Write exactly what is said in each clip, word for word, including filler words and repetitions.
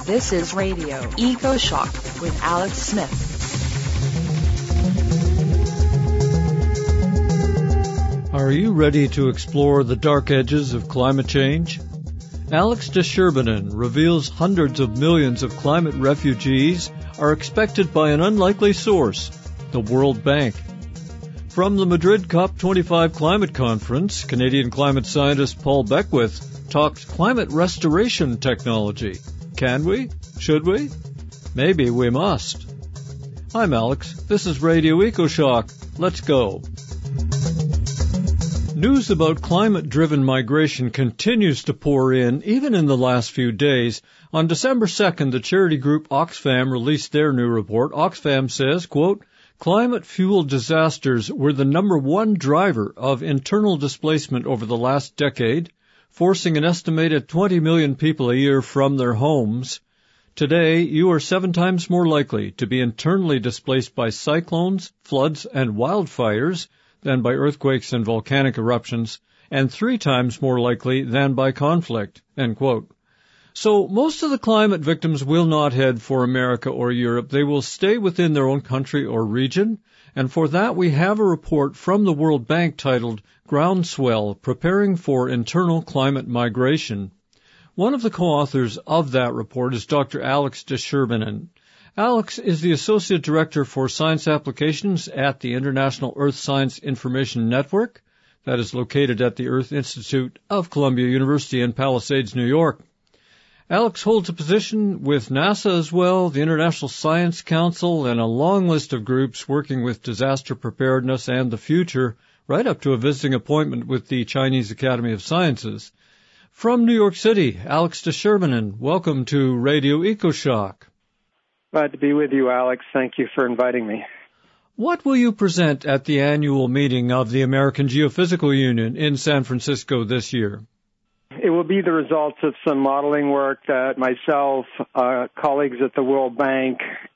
This is Radio Eco Shock with Alex Smith. Are you ready to explore the dark edges of climate change? Alex de Sherbenen reveals hundreds of millions of climate refugees are expected by an unlikely source, the World Bank. From the Madrid COP twenty-five climate conference, Canadian climate scientist Paul Beckwith talks climate restoration technology. Can we? Should we? Maybe we must. I'm Alex. This is Radio EcoShock. Let's go. News about climate-driven migration continues to pour in, even in the last few days. On December second, the charity group Oxfam released their new report. Oxfam says, quote, climate-fueled disasters were the number one driver of internal displacement over the last decade, forcing an estimated twenty million people a year from their homes. Today, you are seven times more likely to be internally displaced by cyclones, floods, and wildfires than by earthquakes and volcanic eruptions, and three times more likely than by conflict, end quote. So most of the climate victims will not head for America or Europe. They will stay within their own country or region, and for that we have a report from the World Bank titled Groundswell, Preparing for Internal Climate Migration. One of the co-authors of that report is Doctor Alex de Sherbenen. Alex is the Associate Director for Science Applications at the International Earth Science Information Network, that is located at the Earth Institute of Columbia University in Palisades, New York. Alex holds a position with NASA as well, the International Science Council, and a long list of groups working with disaster preparedness and the future, right up to a visiting appointment with the Chinese Academy of Sciences. From New York City, Alex de Sherbenen, welcome to Radio EcoShock. Glad to be with you, Alex. Thank you for inviting me. What will you present at the annual meeting of the American Geophysical Union in San Francisco this year? It will be the results of some modeling work that myself, uh, colleagues at the World Bank,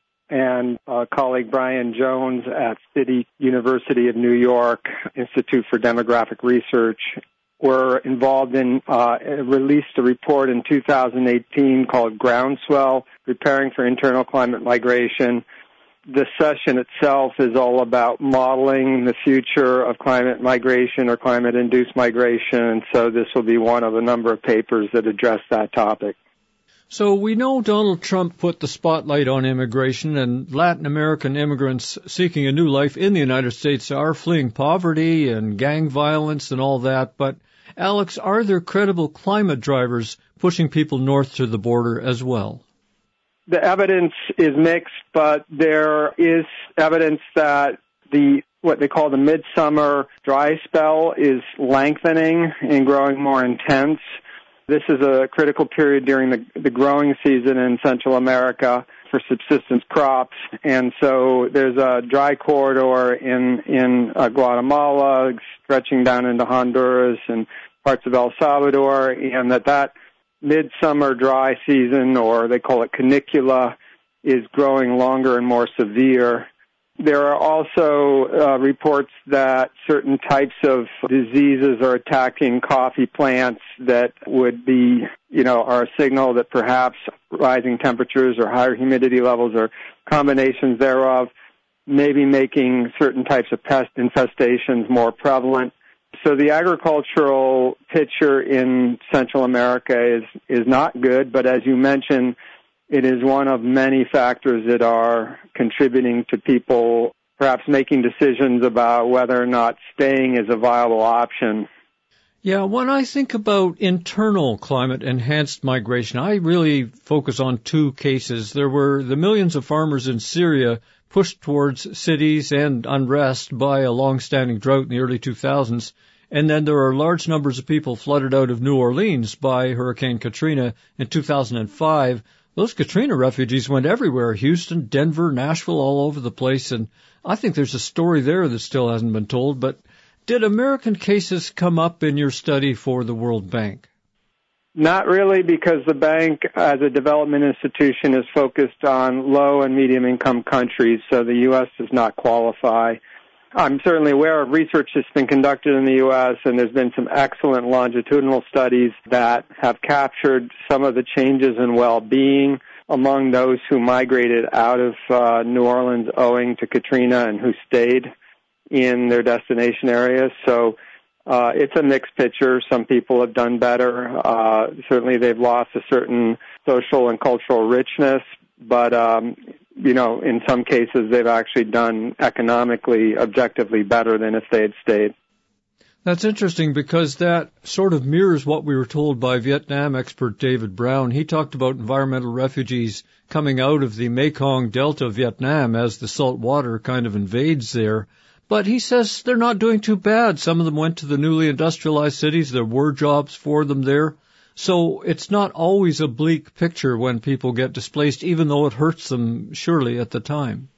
and uh, colleague Brian Jones at City University of New York Institute for Demographic Research were involved in, uh, released a report in two thousand eighteen called Groundswell, Preparing for Internal Climate Migration. The session itself is all about modeling the future of climate migration or climate-induced migration, and so this will be one of a number of papers that address that topic. So we know Donald Trump put the spotlight on immigration, and Latin American immigrants seeking a new life in the United States are fleeing poverty and gang violence and all that. But, Alex, are there credible climate drivers pushing people north to the border as well? The evidence is mixed, but there is evidence that the what they call the midsummer dry spell is lengthening and growing more intense. This is a critical period during the, the growing season in Central America for subsistence crops, and so there's a dry corridor in in uh, Guatemala stretching down into Honduras and parts of El Salvador, and that that midsummer dry season, or they call it canicula, is growing longer and more severe. There are also uh, reports that certain types of diseases are attacking coffee plants that would be, you know, are a signal that perhaps rising temperatures or higher humidity levels or combinations thereof may be making certain types of pest infestations more prevalent. So the agricultural picture in Central America is, is not good, but as you mentioned, it is one of many factors that are contributing to people perhaps making decisions about whether or not staying is a viable option. Yeah, when I think about internal climate-enhanced migration, I really focus on two cases. There were the millions of farmers in Syria pushed towards cities and unrest by a long-standing drought in the early two thousands. And then there are large numbers of people flooded out of New Orleans by Hurricane Katrina in two thousand five. Those Katrina refugees went everywhere, Houston, Denver, Nashville, all over the place. And I think there's a story there that still hasn't been told. But did American cases come up in your study for the World Bank? Not really, because the bank, as a development institution, is focused on low and medium-income countries, so the U S does not qualify. I'm certainly aware of research that's been conducted in the U S, and there's been some excellent longitudinal studies that have captured some of the changes in well-being among those who migrated out of uh, New Orleans owing to Katrina and who stayed in their destination areas. So uh, it's a mixed picture. Some people have done better. Uh, certainly they've lost a certain social and cultural richness, but, um, you know, in some cases they've actually done economically, objectively better than if they had stayed. That's interesting because that sort of mirrors what we were told by Vietnam expert David Brown. He talked about environmental refugees coming out of the Mekong Delta of Vietnam as the salt water kind of invades there. But he says they're not doing too bad. Some of them went to the newly industrialized cities. There were jobs for them there. So it's not always a bleak picture when people get displaced, even though it hurts them surely at the time.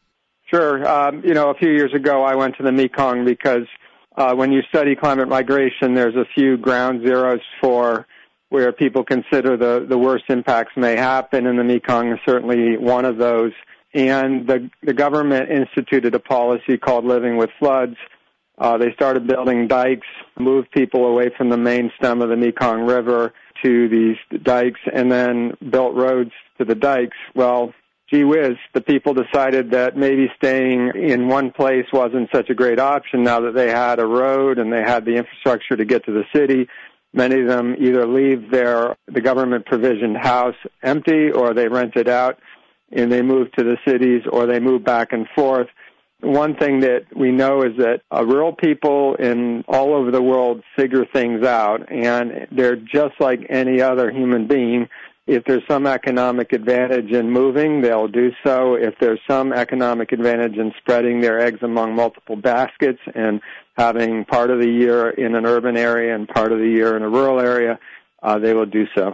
Sure. Um, you know, a few years ago I went to the Mekong because Uh, when you study climate migration, there's a few ground zeros for where people consider the, the worst impacts may happen, and the Mekong is certainly one of those. And the, the government instituted a policy called Living with Floods. Uh, they started building dikes, moved people away from the main stem of the Mekong River to these dikes, and then built roads to the dikes. Well, gee whiz, the people decided that maybe staying in one place wasn't such a great option now that they had a road and they had the infrastructure to get to the city. Many of them either leave their the government provisioned house empty, or they rent it out and they move to the cities, or they move back and forth. One thing that we know is that uh, rural people in all over the world figure things out, and they're just like any other human being. If there's some economic advantage in moving, they'll do so. If there's some economic advantage in spreading their eggs among multiple baskets and having part of the year in an urban area and part of the year in a rural area, uh, they will do so.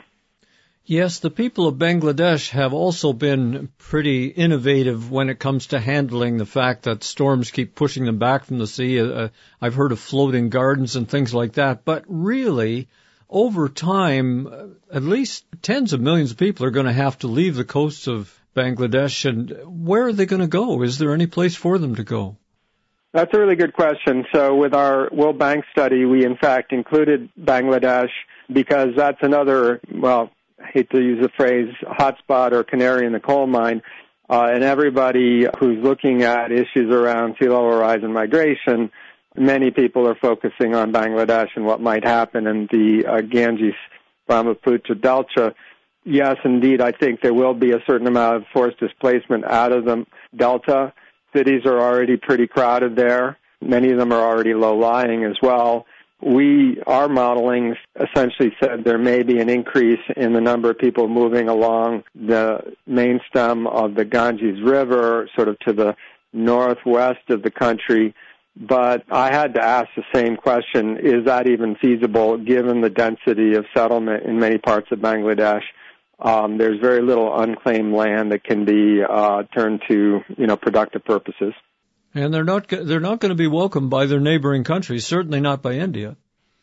Yes, the people of Bangladesh have also been pretty innovative when it comes to handling the fact that storms keep pushing them back from the sea. Uh, I've heard of floating gardens and things like that, but really, over time, at least tens of millions of people are going to have to leave the coasts of Bangladesh. And where are they going to go? Is there any place for them to go? That's a really good question. So with our World Bank study, we in fact included Bangladesh because that's another, well, I hate to use the phrase hotspot or canary in the coal mine. Uh, and everybody who's looking at issues around sea level rise and migration, many people are focusing on Bangladesh and what might happen in the uh, Ganges-Brahmaputra Delta. Yes, indeed, I think there will be a certain amount of forced displacement out of the Delta. Cities are already pretty crowded there. Many of them are already low-lying as well. We, our modeling essentially said there may be an increase in the number of people moving along the main stem of the Ganges River, sort of to the northwest of the country. But I had to ask the same question, is that even feasible given the density of settlement in many parts of Bangladesh? Um, there's very little unclaimed land that can be uh, turned to, you know, productive purposes. And they're not they're not going to be welcomed by their neighboring countries, certainly not by India.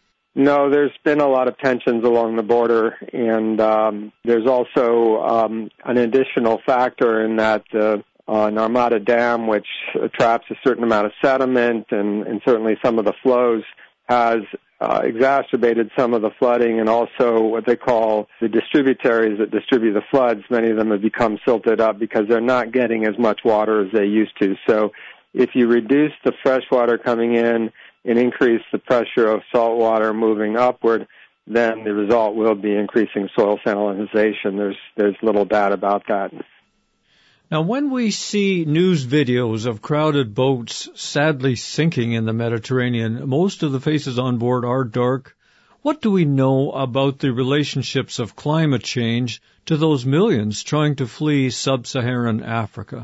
No, there's been a lot of tensions along the border, and um, there's also um, an additional factor in that uh, uh, Narmada Dam, which traps a certain amount of sediment and, and certainly some of the flows, has uh, exacerbated some of the flooding, and also what they call the distributaries that distribute the floods. Many of them have become silted up because they're not getting as much water as they used to. So if you reduce the fresh water coming in and increase the pressure of salt water moving upward, then the result will be increasing soil salinization. There's there's little doubt about that. Now, when we see news videos of crowded boats sadly sinking in the Mediterranean, most of the faces on board are dark. What do we know about the relationships of climate change to those millions trying to flee sub-Saharan Africa?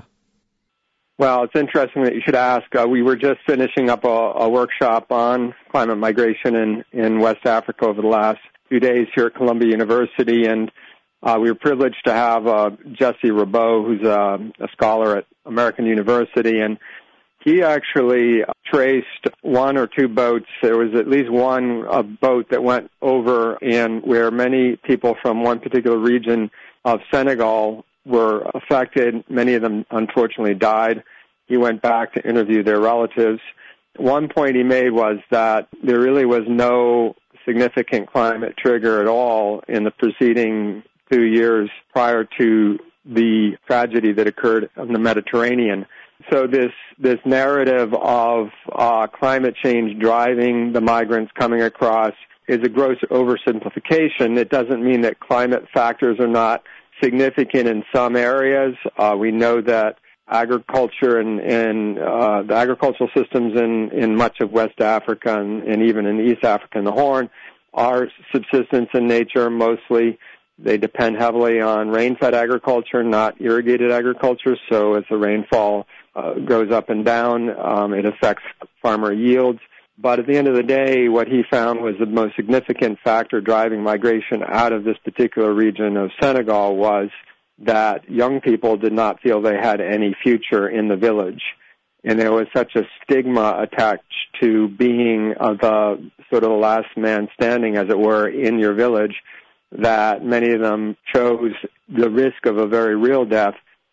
Well, it's interesting that you should ask. Uh, we were just finishing up a, a workshop on climate migration in, in West Africa over the last few days here at Columbia University, and uh, we were privileged to have uh, Jesse Rabeau, who's a, a scholar at American University, and he actually traced one or two boats. There was at least one a boat that went over and where many people from one particular region of Senegal were affected. Many of them, unfortunately, died. He went back to interview their relatives. One point he made was that there really was no significant climate trigger at all in the preceding two years prior to the tragedy that occurred in the Mediterranean. So this this narrative of uh, climate change driving the migrants coming across is a gross oversimplification. It doesn't mean that climate factors are not significant in some areas. Uh, we know that agriculture and, and uh, the agricultural systems in, in much of West Africa and, and even in East Africa and the Horn are subsistence in nature mostly. They depend heavily on rain-fed agriculture, not irrigated agriculture. So as the rainfall uh, goes up and down, um, it affects farmer yields. But at the end of the day, what he found was the most significant factor driving migration out of this particular region of Senegal was that young people did not feel they had any future in the village. And there was such a stigma attached to being uh, the sort of the last man standing, as it were, in your village, that many of them chose the risk of a very real death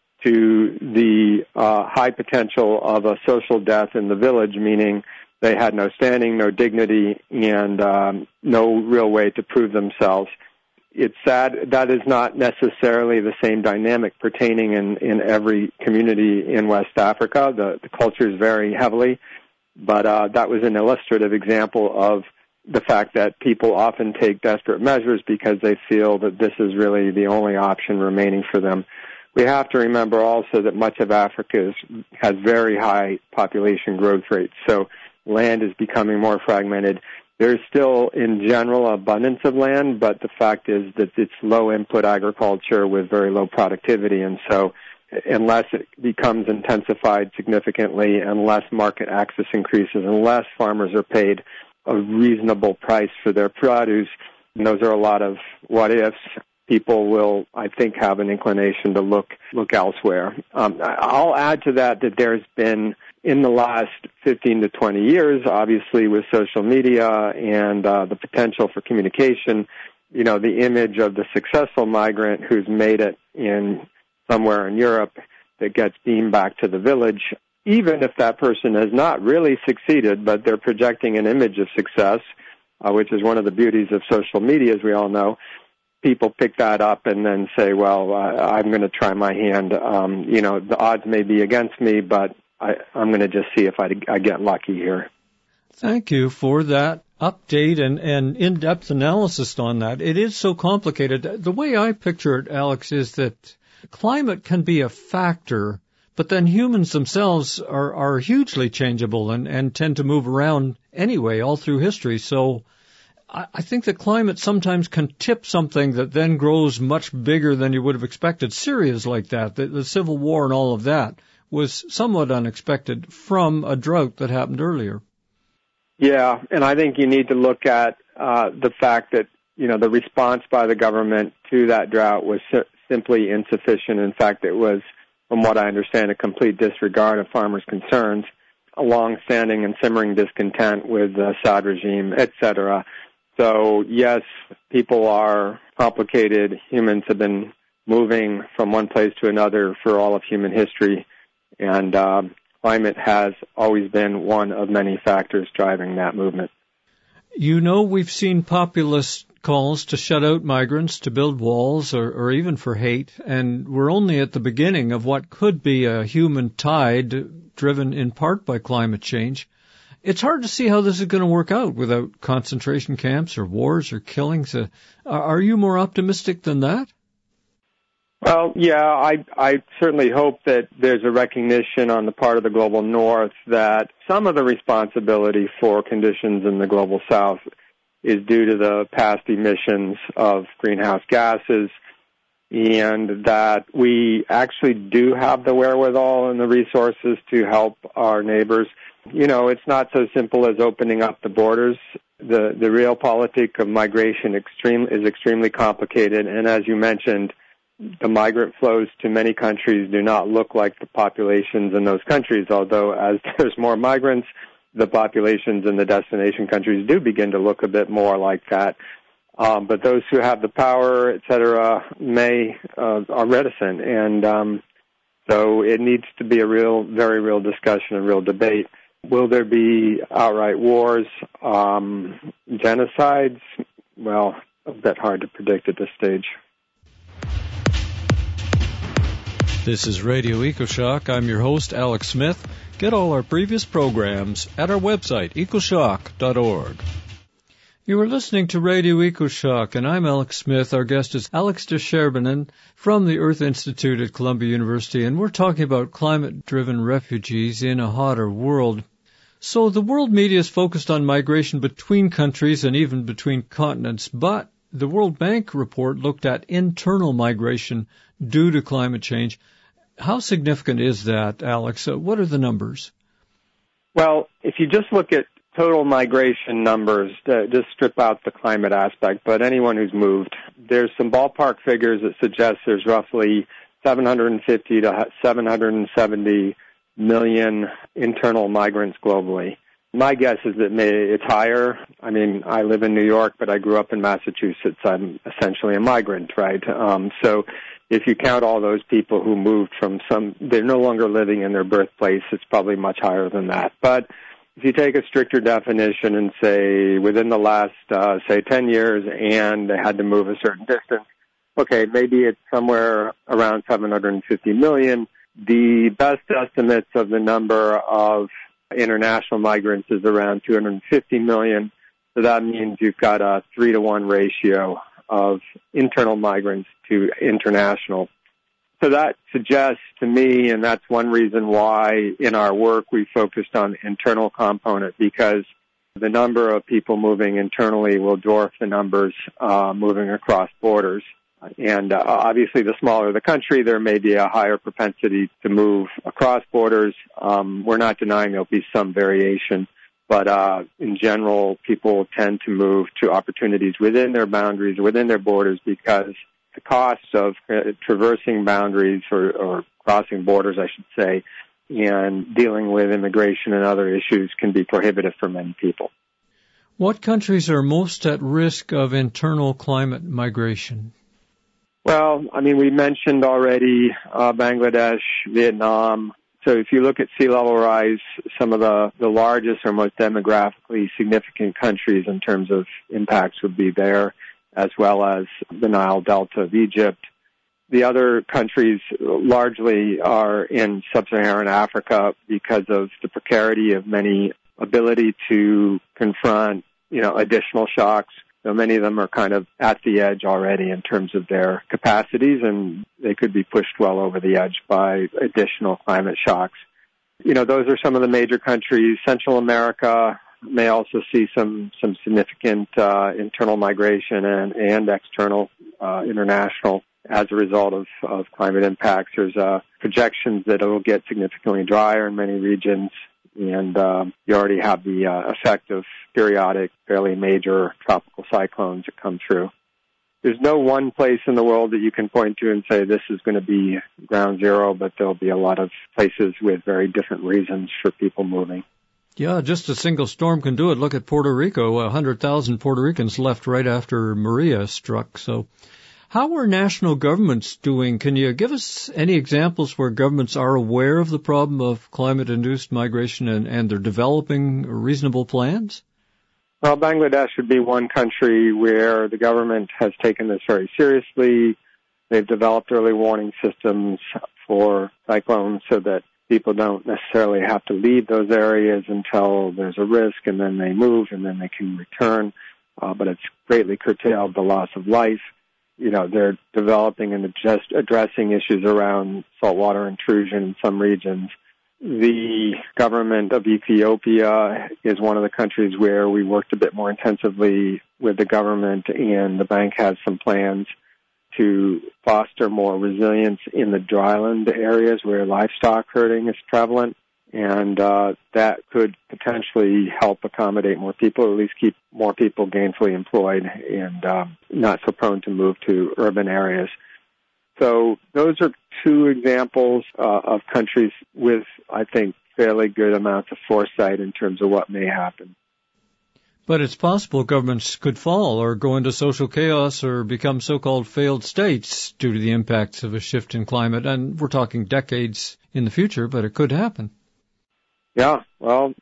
to the uh, high potential of a social death in the village, meaning they had no standing, no dignity, and um, no real way to prove themselves. It's sad that is not necessarily the same dynamic pertaining in, in every community in West Africa. The, the cultures vary heavily, but uh, that was an illustrative example of the fact that people often take desperate measures because they feel that this is really the only option remaining for them. We have to remember also that much of Africa is, has very high population growth rates, so land is becoming more fragmented. There's still, in general, abundance of land, but the fact is that it's low-input agriculture with very low productivity, and so unless it becomes intensified significantly, unless market access increases, unless farmers are paid a reasonable price for their produce, and those are a lot of what-ifs, people will, I think, have an inclination to look look elsewhere. Um, I'll add to that that there's been, in the last fifteen to twenty years, obviously with social media and uh, the potential for communication, you know, the image of the successful migrant who's made it in somewhere in Europe that gets beamed back to the village, even if that person has not really succeeded, but they're projecting an image of success, uh, which is one of the beauties of social media, as we all know. People pick that up and then say, well, uh, I'm going to try my hand. Um, you know, the odds may be against me, but I, I'm going to just see if I, I get lucky here. Thank you for that update and, and in-depth analysis on that. It is so complicated. The way I picture it, Alex, is that climate can be a factor, but then humans themselves are, are hugely changeable and, and tend to move around anyway all through history. So I, I think that climate sometimes can tip something that then grows much bigger than you would have expected. Syria's like that. The, the Civil War and all of that was somewhat unexpected from a drought that happened earlier. Yeah, and I think you need to look at uh, the fact that, you know, the response by the government to that drought was si- simply insufficient. In fact, it was, from what I understand, a complete disregard of farmers' concerns, a long-standing and simmering discontent with the Assad regime, et cetera. So, yes, people are complicated. Humans have been moving from one place to another for all of human history, and uh, climate has always been one of many factors driving that movement. You know, we've seen populist calls to shut out migrants, to build walls, or, or even for hate, and we're only at the beginning of what could be a human tide driven in part by climate change. It's hard to see how this is going to work out without concentration camps or wars or killings. Uh, are you more optimistic than that? Well, yeah, I, I certainly hope that there's a recognition on the part of the global north that some of the responsibility for conditions in the global south is due to the past emissions of greenhouse gases, and that we actually do have the wherewithal and the resources to help our neighbors. You know, it's not so simple as opening up the borders. The the realpolitik of migration extreme is extremely complicated, and as you mentioned, the migrant flows to many countries do not look like the populations in those countries, although as there's more migrants, the populations in the destination countries do begin to look a bit more like that. Um, but those who have the power, et cetera, may, uh, are reticent. And um, so it needs to be a real, very real discussion, a real debate. Will there be outright wars, um, genocides? Well, a bit hard to predict at this stage. This is Radio EcoShock. I'm your host, Alex Smith. Get all our previous programs at our website, ecoshock dot org. You are listening to Radio EcoShock, and I'm Alex Smith. Our guest is Alex de Scherbanen from the Earth Institute at Columbia University, and we're talking about climate-driven refugees in a hotter world. So the world media is focused on migration between countries and even between continents, but the World Bank report looked at internal migration due to climate change. How significant is that, Alex? Uh, what are the numbers? Well, if you just look at total migration numbers, uh, just strip out the climate aspect, but anyone who's moved, there's some ballpark figures that suggest there's roughly seven hundred fifty to seven hundred seventy million internal migrants globally. My guess is that may, it's higher. I mean, I live in New York, but I grew up in Massachusetts. I'm essentially a migrant, right? Um, so if you count all those people who moved from some, they're no longer living in their birthplace, it's probably much higher than that. But if you take a stricter definition and say within the last, uh, say, ten years and they had to move a certain distance, okay, maybe it's somewhere around seven hundred fifty million. The best estimates of the number of international migrants is around two hundred fifty million. So that means you've got a three to one ratio of internal migrants to international. So that suggests to me, and that's one reason why in our work we focused on the internal component, because the number of people moving internally will dwarf the numbers uh, moving across borders. And uh, obviously, the smaller the country, there may be a higher propensity to move across borders. Um, we're not denying there'll be some variation, but uh, in general, people tend to move to opportunities within their boundaries, within their borders, because the costs of uh, traversing boundaries or, or crossing borders, I should say, and dealing with immigration and other issues can be prohibitive for many people. What countries are most at risk of internal climate migration? Well, I mean, we mentioned already uh, Bangladesh, Vietnam. So if you look at sea level rise, some of the, the largest or most demographically significant countries in terms of impacts would be there, as well as the Nile Delta of Egypt. The other countries largely are in sub-Saharan Africa because of the precarity of many ability to confront, you know, additional shocks. So many of them are kind of at the edge already in terms of their capacities, and they could be pushed well over the edge by additional climate shocks. You know, those are some of the major countries. Central America may also see some, some significant uh, internal migration and, and external uh, international as a result of, of climate impacts. There's uh, projections that it will get significantly drier in many regions. And um, you already have the uh, effect of periodic, fairly major tropical cyclones that come through. There's no one place in the world that you can point to and say this is going to be ground zero, but there'll be a lot of places with very different reasons for people moving. Yeah, just a single storm can do it. Look at Puerto Rico. one hundred thousand Puerto Ricans left right after Maria struck. So how are national governments doing? Can you give us any examples where governments are aware of the problem of climate-induced migration and, and they're developing reasonable plans? Well, Bangladesh would be one country where the government has taken this very seriously. They've developed early warning systems for cyclones so that people don't necessarily have to leave those areas until there's a risk, and then they move, and then they can return. Uh, but it's greatly curtailed the loss of life. You know, they're developing and just addressing issues around saltwater intrusion in some regions. The government of Ethiopia is one of the countries where we worked a bit more intensively with the government, and the bank has some plans to foster more resilience in the dryland areas where livestock herding is prevalent. And uh, that could potentially help accommodate more people, or at least keep more people gainfully employed and uh, not so prone to move to urban areas. So those are two examples uh, of countries with, I think, fairly good amounts of foresight in terms of what may happen. But it's possible governments could fall or go into social chaos or become so-called failed states due to the impacts of a shift in climate. And we're talking decades in the future, but it could happen. Yeah, well,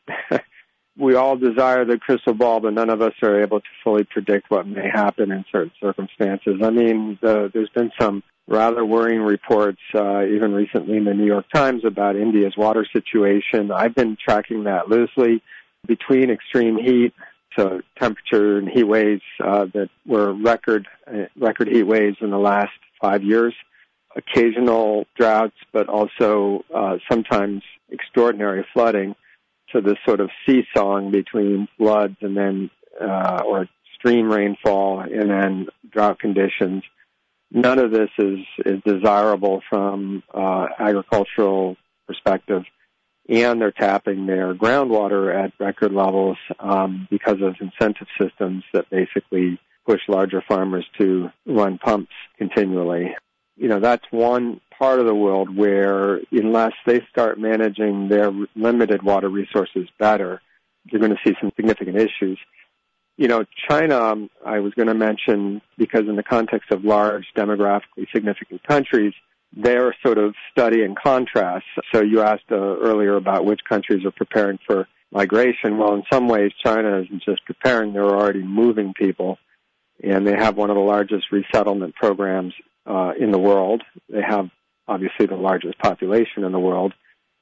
we all desire the crystal ball, but none of us are able to fully predict what may happen in certain circumstances. I mean, the, there's been some rather worrying reports, uh, even recently in the New York Times, about India's water situation. I've been tracking that loosely between extreme heat, so temperature and heat waves uh, that were record uh, record heat waves in the last five years, occasional droughts, but also uh, sometimes extraordinary flooding. So this sort of seesawing between floods and then uh, or extreme rainfall and then drought conditions. None of this is, is desirable from uh, agricultural perspective, and they're tapping their groundwater at record levels um, because of incentive systems that basically push larger farmers to run pumps continually. You know, that's one part of the world where unless they start managing their limited water resources better, you're going to see some significant issues. You know, China, um, I was going to mention, because in the context of large demographically significant countries, they're sort of study and contrast. So you asked uh, earlier about which countries are preparing for migration. Well, in some ways, China isn't just preparing, they're already moving people. And they have one of the largest resettlement programs uh, in the world. They have, obviously, the largest population in the world.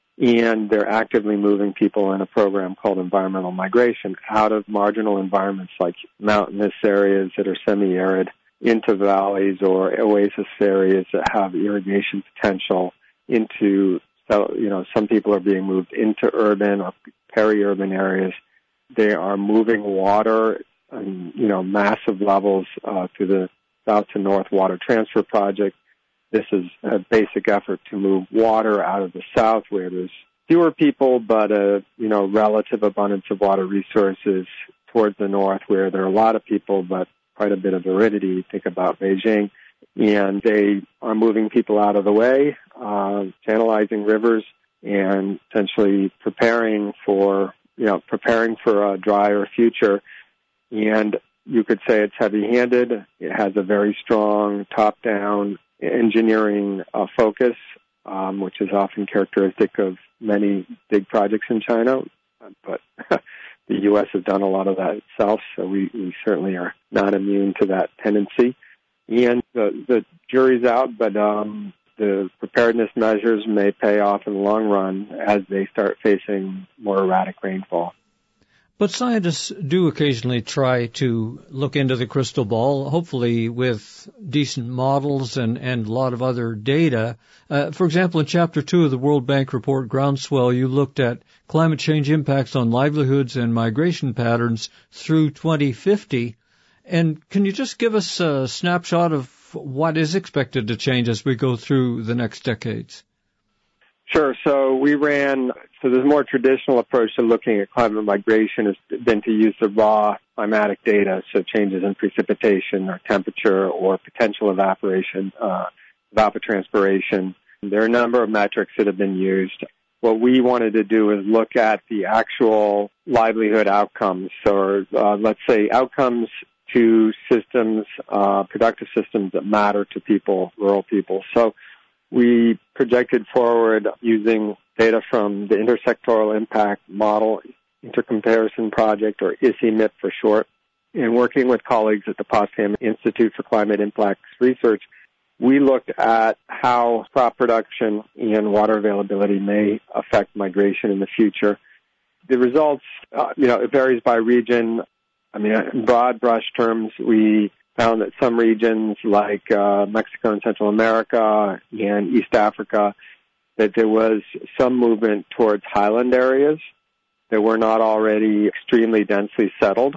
And they're actively moving people in a program called environmental migration out of marginal environments like mountainous areas that are semi-arid into valleys or oasis areas that have irrigation potential into, so, you know, some people are being moved into urban or peri-urban areas. They are moving water, and, you know, massive levels uh, through the South to North Water Transfer Project. This is a basic effort to move water out of the South, where there's fewer people, but a, you know, relative abundance of water resources, towards the North, where there are a lot of people, but quite a bit of aridity. Think about Beijing. And they are moving people out of the way, uh, channelizing rivers, and essentially preparing for, you know, preparing for a drier future. And you could say it's heavy-handed. It has a very strong top-down engineering uh, focus, um, which is often characteristic of many big projects in China. But the U S has done a lot of that itself, so we, we certainly are not immune to that tendency. And the, the jury's out, but um, the preparedness measures may pay off in the long run as they start facing more erratic rainfall. But scientists do occasionally try to look into the crystal ball, hopefully with decent models and, and a lot of other data. Uh, for example, in Chapter two of the World Bank report, Groundswell, you looked at climate change impacts on livelihoods and migration patterns through twenty fifty. And can you just give us a snapshot of what is expected to change as we go through the next decades? Sure. So we ran, so the more traditional approach to looking at climate migration has been to use the raw climatic data, so changes in precipitation or temperature or potential evaporation, uh, evapotranspiration. There are a number of metrics that have been used. What we wanted to do is look at the actual livelihood outcomes, or uh, let's say outcomes to systems, uh, productive systems that matter to people, rural people. So we projected forward using data from the Intersectoral Impact Model Intercomparison Project, or I S I M I P for short, and working with colleagues at the Potsdam Institute for Climate Impacts Research, we looked at how crop production and water availability may affect migration in the future. The results, uh, you know, it varies by region. I mean, in broad brush terms, we found that some regions like uh, Mexico and Central America and East Africa, that there was some movement towards highland areas that were not already extremely densely settled.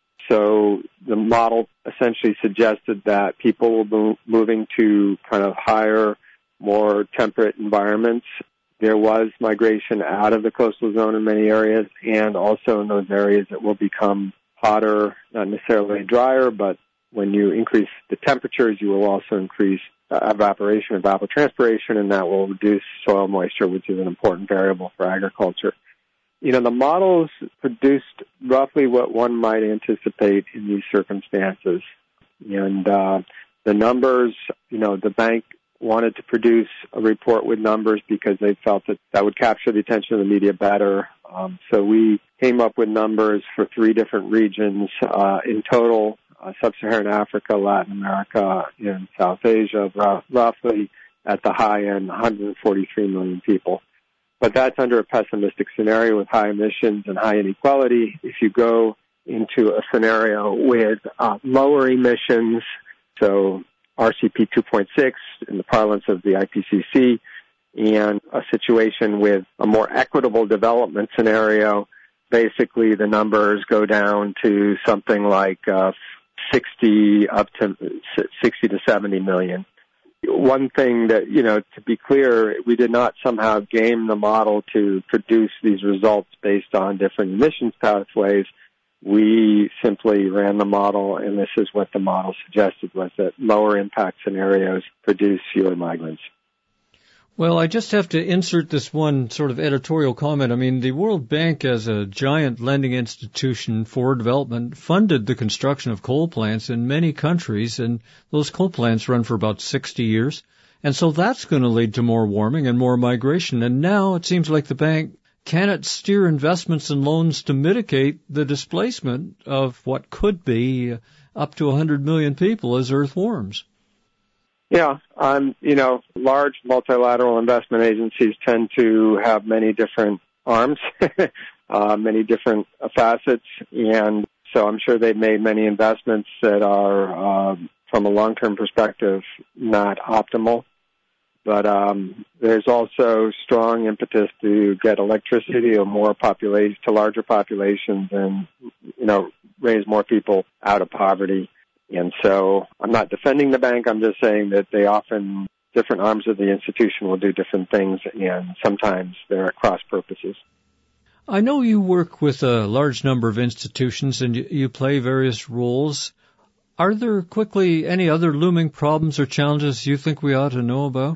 So the model essentially suggested that people were move, moving to kind of higher, more temperate environments. There was migration out of the coastal zone in many areas, and also in those areas that will become hotter, not necessarily drier, but when you increase the temperatures, you will also increase uh, evaporation, evapotranspiration, and that will reduce soil moisture, which is an important variable for agriculture. You know, the models produced roughly what one might anticipate in these circumstances. And uh, the numbers, you know, the bank wanted to produce a report with numbers because they felt that that would capture the attention of the media better. Um, so we came up with numbers for three different regions. Uh, in total, uh, Sub-Saharan Africa, Latin America, and South Asia, r- roughly at the high end, one hundred forty-three million people. But that's under a pessimistic scenario with high emissions and high inequality. If you go into a scenario with uh, lower emissions, so R C P two point six in the parlance of the I P C C, and a situation with a more equitable development scenario, basically the numbers go down to something like uh, sixty up to sixty to seventy million. One thing that, you know, to be clear, we did not somehow game the model to produce these results based on different emissions pathways. We simply ran the model, and this is what the model suggested, was that lower impact scenarios produce fewer migrants. Well, I just have to insert this one sort of editorial comment. I mean, the World Bank, as a giant lending institution for development, funded the construction of coal plants in many countries, and those coal plants run for about sixty years. And so that's going to lead to more warming and more migration. And now it seems like the bank cannot steer investments and loans to mitigate the displacement of what could be up to one hundred million people as Earth warms. Yeah, um, you know, large multilateral investment agencies tend to have many different arms, uh, many different facets, and so I'm sure they've made many investments that are, uh, from a long-term perspective, not optimal. But um, there's also strong impetus to get electricity to more population, to larger populations, and you know, raise more people out of poverty. And so I'm not defending the bank. I'm just saying that they often, different arms of the institution will do different things, and sometimes they're at cross purposes. I know you work with a large number of institutions and you play various roles. Are there quickly any other looming problems or challenges you think we ought to know about?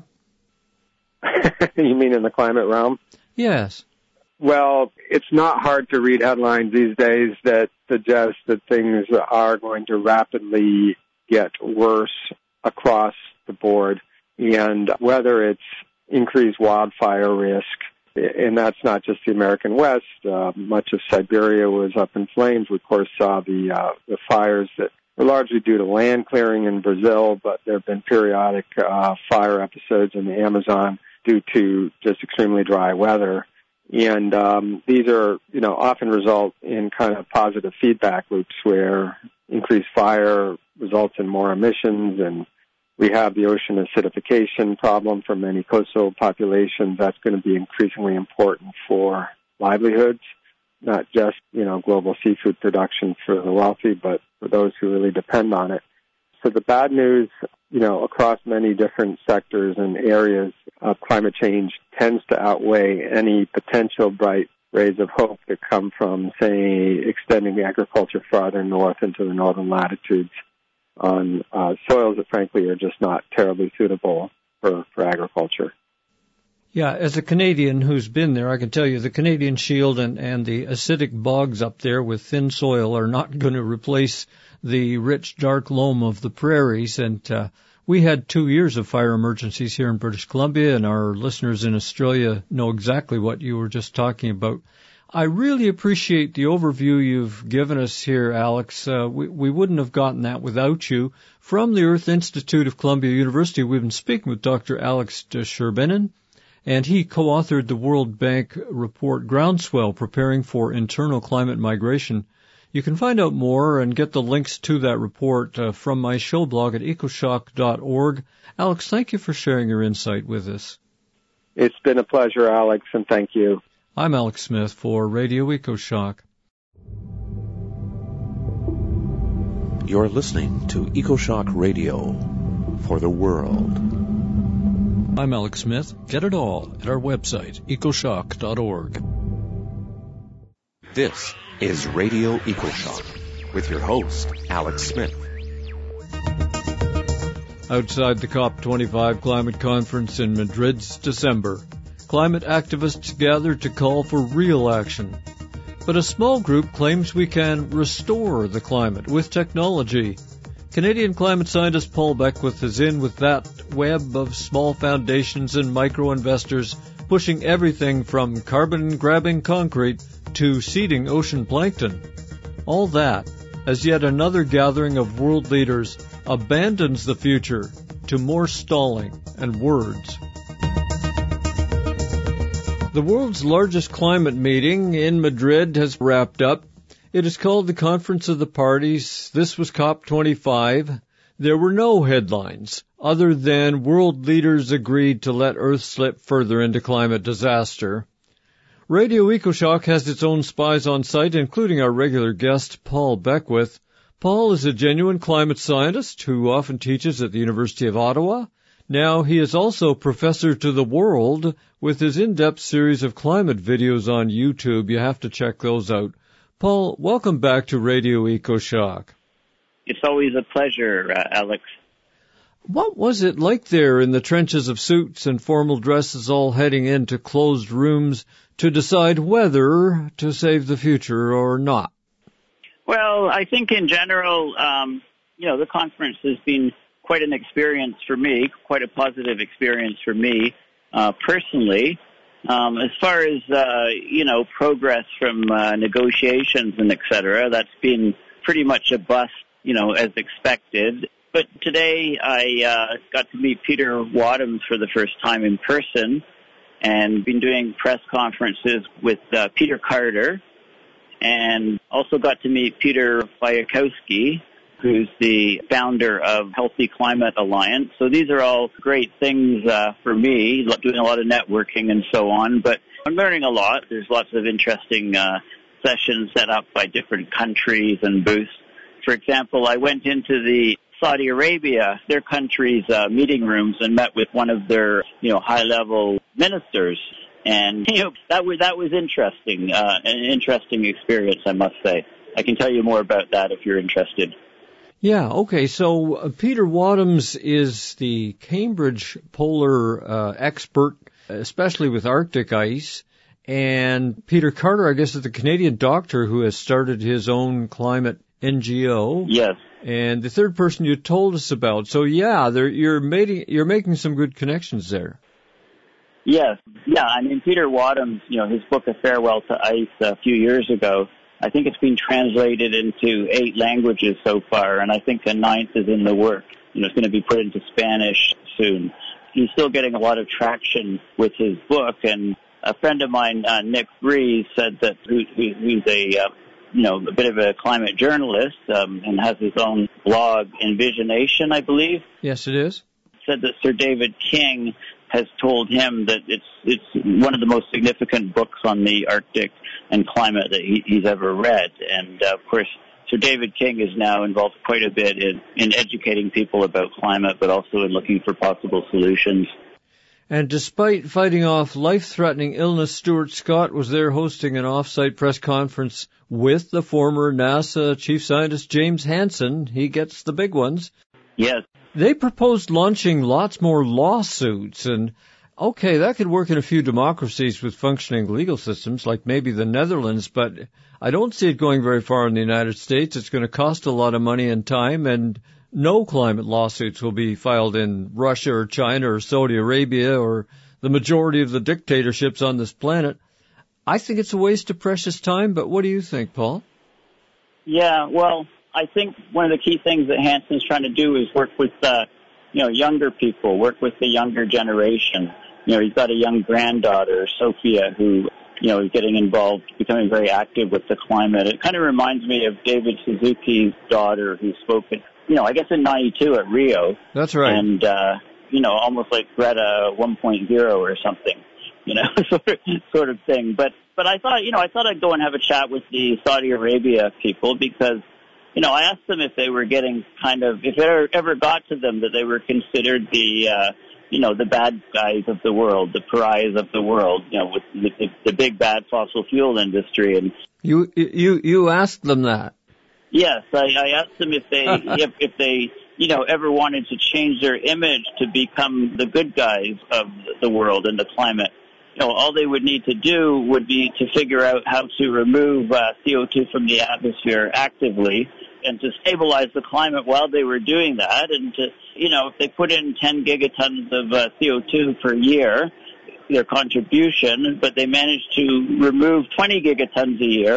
You mean in the climate realm? Yes. Well, it's not hard to read headlines these days that suggest that things are going to rapidly get worse across the board. And whether it's increased wildfire risk, and that's not just the American West, uh, much of Siberia was up in flames. We, of course, saw the, uh, the fires that were largely due to land clearing in Brazil, but there have been periodic uh, fire episodes in the Amazon due to just extremely dry weather. And um, these are, you know, often result in kind of positive feedback loops where increased fire results in more emissions, and we have the ocean acidification problem for many coastal populations. That's going to be increasingly important for livelihoods, not just, you know, global seafood production for the wealthy, but for those who really depend on it. So the bad news, you know, across many different sectors and areas of climate change tends to outweigh any potential bright rays of hope that come from, say, extending agriculture farther north into the northern latitudes on uh, soils that, frankly, are just not terribly suitable for, for agriculture. Yeah, as a Canadian who's been there, I can tell you the Canadian Shield and, and the acidic bogs up there with thin soil are not going to replace the rich, dark loam of the prairies. And uh, we had two years of fire emergencies here in British Columbia, and our listeners in Australia know exactly what you were just talking about. I really appreciate the overview you've given us here, Alex. Uh, we, we wouldn't have gotten that without you. From the Earth Institute of Columbia University, we've been speaking with Doctor Alex de Sherbinin, and he co-authored the World Bank report Groundswell, Preparing for Internal Climate Migration. You can find out more and get the links to that report uh, from my show blog at ecoshock dot org. Alex, thank you for sharing your insight with us. It's been a pleasure, Alex, and thank you. I'm Alex Smith for Radio EcoShock. You're listening to EcoShock Radio for the world. I'm Alex Smith. Get it all at our website, ecoshock dot org. This is Radio EcoShock with your host, Alex Smith. Outside the COP twenty-five climate conference in Madrid's December, climate activists gather to call for real action. But a small group claims we can restore the climate with technology. Canadian climate scientist Paul Beckwith is in with that web of small foundations and micro-investors pushing everything from carbon-grabbing concrete to seeding ocean plankton. All that as yet another gathering of world leaders abandons the future to more stalling and words. The world's largest climate meeting in Madrid has wrapped up. It is called the Conference of the Parties. This was COP twenty-five. There were no headlines other than world leaders agreed to let Earth slip further into climate disaster. Radio EcoShock has its own spies on site, including our regular guest, Paul Beckwith. Paul is a genuine climate scientist who often teaches at the University of Ottawa. Now he is also professor to the world with his in-depth series of climate videos on YouTube. You have to check those out. Paul, welcome back to Radio EcoShock. It's always a pleasure, uh, Alex. What was it like there in the trenches of suits and formal dresses, all heading into closed rooms to decide whether to save the future or not? Well, I think in general, um, you know, the conference has been quite an experience for me, quite a positive experience for me uh, personally. Um, as far as, uh, you know, progress from uh, negotiations and et cetera, that's been pretty much a bust, you know, as expected. But today I uh, got to meet Peter Wadhams for the first time in person and been doing press conferences with uh, Peter Carter, and also got to meet Peter Fiakowski, who's the founder of Healthy Climate Alliance. So these are all great things uh, for me, doing a lot of networking and so on. But I'm learning a lot. There's lots of interesting uh, sessions set up by different countries and booths. For example, I went into the Saudi Arabia, their country's uh, meeting rooms, and met with one of their, you know, high-level ministers. And, you know, that was, that was interesting, uh, an interesting experience, I must say. I can tell you more about that if you're interested. Yeah, okay, so uh, Peter Wadhams is the Cambridge polar uh, expert, especially with Arctic ice, and Peter Carter, I guess, is the Canadian doctor who has started his own climate N G O. Yes. And the third person you told us about. So, yeah, there, you're, making, you're making some good connections there. Yes. Yeah, I mean, Peter Wadhams, you know, his book, A Farewell to Ice, a few years ago, I think it's been translated into eight languages so far, and I think a ninth is in the works. You know, it's going to be put into Spanish soon. He's still getting a lot of traction with his book, and a friend of mine, uh, Nick Breeze, said that who, who, who's a, uh, you know, a bit of a climate journalist um, and has his own blog, Envisionation, I believe. Yes, it is. Said that Sir David King has told him that it's it's one of the most significant books on the Arctic and climate that he, he's ever read. And, uh, of course, Sir David King is now involved quite a bit in, in educating people about climate, but also in looking for possible solutions. And despite fighting off life-threatening illness, Stuart Scott was there hosting an off-site press conference with the former NASA chief scientist James Hansen. He gets the big ones. Yes. They proposed launching lots more lawsuits, and okay, that could work in a few democracies with functioning legal systems, like maybe the Netherlands, but I don't see it going very far in the United States. It's going to cost a lot of money and time, and no climate lawsuits will be filed in Russia or China or Saudi Arabia or the majority of the dictatorships on this planet. I think it's a waste of precious time, but what do you think, Paul? Yeah, well, I think one of the key things that Hansen's trying to do is work with, uh, you know, younger people, work with the younger generation. You know, he's got a young granddaughter, Sophia, who, you know, is getting involved, becoming very active with the climate. It kind of reminds me of David Suzuki's daughter, who spoke at, you know, I guess in ninety-two at Rio. That's right. And, uh, you know, almost like Greta one point oh or something, you know, sort of, sort of thing. But, but I thought, you know, I thought I'd go and have a chat with the Saudi Arabia people because, you know, I asked them if they were getting kind of, if it ever got to them that they were considered the, uh, you know, the bad guys of the world, the pariahs of the world, you know, with the, the big bad fossil fuel industry. And you, you, you asked them that. Yes, I, I asked them if they, if, if they, you know, ever wanted to change their image to become the good guys of the world and the climate. You know, all they would need to do would be to figure out how to remove uh, C O two from the atmosphere actively and to stabilize the climate while they were doing that. And to, you know, if they put in ten gigatons of uh, C O two per year, their contribution, but they managed to remove twenty gigatons a year,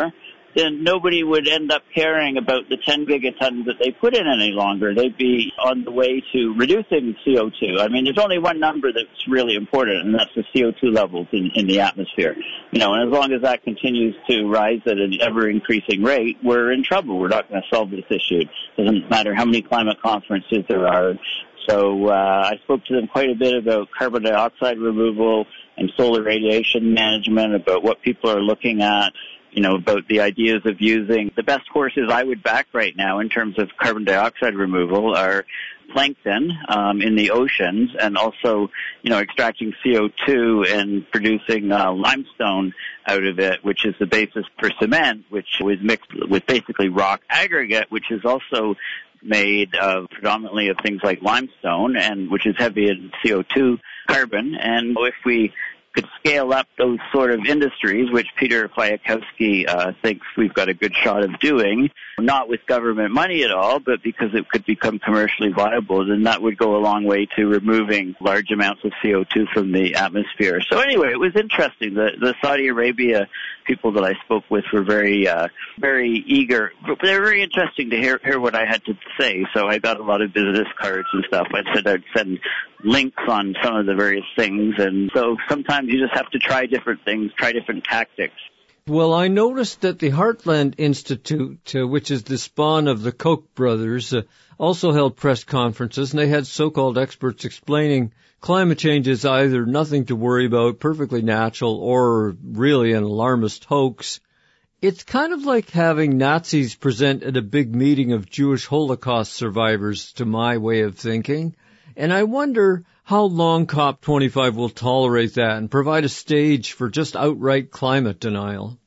then nobody would end up caring about the ten gigatons that they put in any longer. They'd be on the way to reducing C O two. I mean, there's only one number that's really important, and that's the C O two levels in, in the atmosphere. You know, and as long as that continues to rise at an ever-increasing rate, we're in trouble. We're not going to solve this issue. It doesn't matter how many climate conferences there are. So uh, I spoke to them quite a bit about carbon dioxide removal and solar radiation management, about what people are looking at, you know, about the ideas of using the best horses I would back right now in terms of carbon dioxide removal are plankton um, in the oceans, and also, you know, extracting C O two and producing uh, limestone out of it, which is the basis for cement, which was mixed with basically rock aggregate, which is also made of predominantly of things like limestone, and which is heavy in C O two carbon. And if we could scale up those sort of industries, which Peter Kwiatkowski uh, thinks we've got a good shot of doing, not with government money at all, but because it could become commercially viable, then that would go a long way to removing large amounts of C O two from the atmosphere. So anyway, it was interesting. The, the Saudi Arabia people that I spoke with were very, uh, very eager. They were very interesting to hear, hear what I had to say. So I got a lot of business cards and stuff. I said I'd send links on some of the various things. And so sometimes you just have to try different things, try different tactics. Well, I noticed that the Heartland Institute, uh, which is the spawn of the Koch brothers, uh, also held press conferences, and they had so-called experts explaining climate change is either nothing to worry about, perfectly natural, or really an alarmist hoax. It's kind of like having Nazis present at a big meeting of Jewish Holocaust survivors, to my way of thinking. And I wonder how long COP twenty-five will tolerate that and provide a stage for just outright climate denial.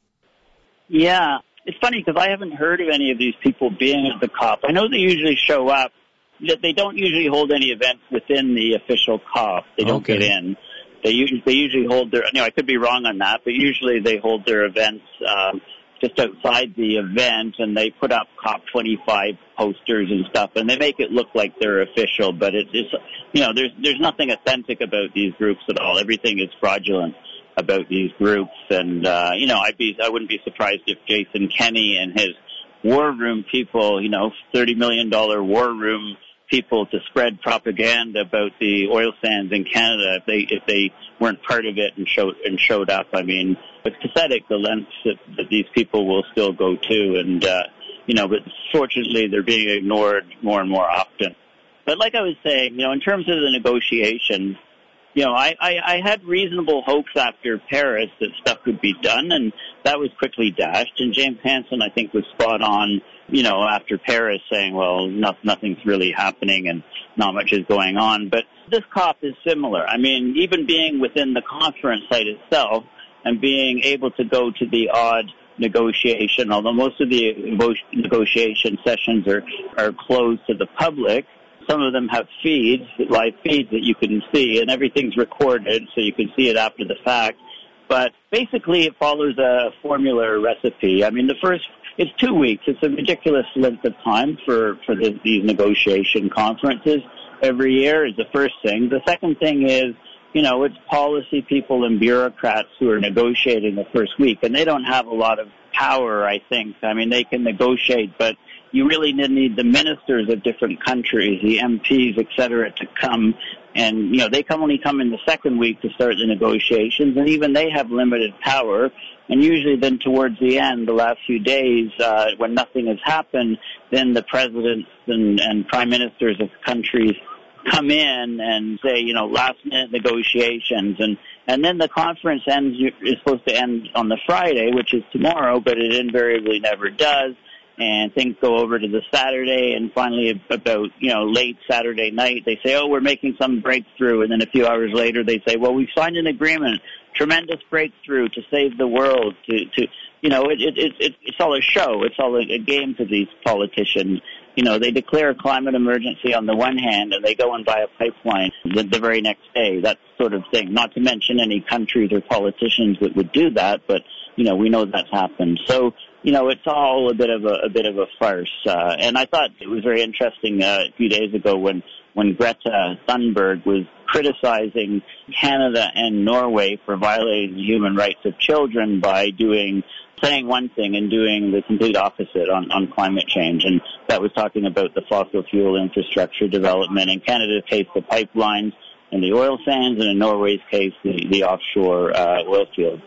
Yeah, it's funny because I haven't heard of any of these people being at the COP. I know they usually show up. They don't usually hold any events within the official COP. They don't okay. get in. They usually, they usually hold their, you know, I could be wrong on that, but usually they hold their events um, just outside the event, and they put up COP twenty-five posters and stuff, and they make it look like they're official, but it's, it's you know, there's there's nothing authentic about these groups at all. Everything is fraudulent about these groups, and uh, you know, I'd be I wouldn't be surprised if Jason Kenney and his war room people, you know, thirty million dollars war room people to spread propaganda about the oil sands in Canada, if they if they weren't part of it and showed and showed up. I mean, it's pathetic the lengths that, that these people will still go to, and uh, you know, but fortunately they're being ignored more and more often. But like I was saying, you know, in terms of the negotiations, you know, I, I, I had reasonable hopes after Paris that stuff would be done, and that was quickly dashed. And James Hansen, I think, was spot on, you know, after Paris, saying, well, no, nothing's really happening and not much is going on. But this COP is similar. I mean, even being within the conference site itself and being able to go to the odd negotiation, although most of the negotiation sessions are, are closed to the public, some of them have feeds, live feeds that you can see, and everything's recorded, so you can see it after the fact. But basically, it follows a formula or recipe. I mean, the first, it's two weeks. It's a ridiculous length of time for, for the, these negotiation conferences every year is the first thing. The second thing is, you know, it's policy people and bureaucrats who are negotiating the first week, and they don't have a lot of power, I think. I mean, they can negotiate, but you really need the ministers of different countries, the M Ps, et cetera, to come. And, you know, they come only come in the second week to start the negotiations, and even they have limited power. And usually then towards the end, the last few days, uh, when nothing has happened, then the presidents and, and prime ministers of countries come in and say, you know, last-minute negotiations. And, and then the conference ends, is supposed to end on the Friday, which is tomorrow, but it invariably never does. And things go over to the Saturday, and finally about, you know, late Saturday night, they say, oh, we're making some breakthrough. And then a few hours later, they say, well, we've signed an agreement, tremendous breakthrough to save the world, to, to you know, it, it, it, it's all a show. It's all a, a game to these politicians. You know, they declare a climate emergency on the one hand, and they go and buy a pipeline the, the very next day, that sort of thing. Not to mention any countries or politicians that would do that, but, you know, we know that's happened. So, you know, it's all a bit of a, a bit of a farce. Uh, and I thought it was very interesting uh, a few days ago when, when Greta Thunberg was criticizing Canada and Norway for violating the human rights of children by doing saying one thing and doing the complete opposite on, on climate change. And that was talking about the fossil fuel infrastructure development. In Canada's case, the pipelines and the oil sands, and in Norway's case, the, the offshore uh, oil fields.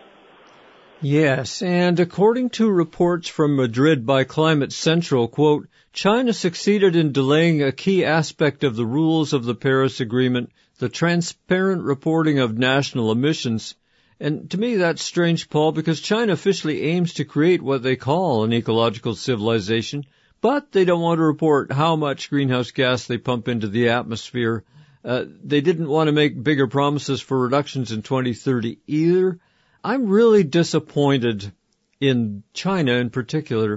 Yes, and according to reports from Madrid by Climate Central, quote, China succeeded in delaying a key aspect of the rules of the Paris Agreement, the transparent reporting of national emissions. And to me that's strange, Paul, because China officially aims to create what they call an ecological civilization, but they don't want to report how much greenhouse gas they pump into the atmosphere. Uh, they didn't want to make bigger promises for reductions in twenty thirty either. I'm really disappointed in China in particular.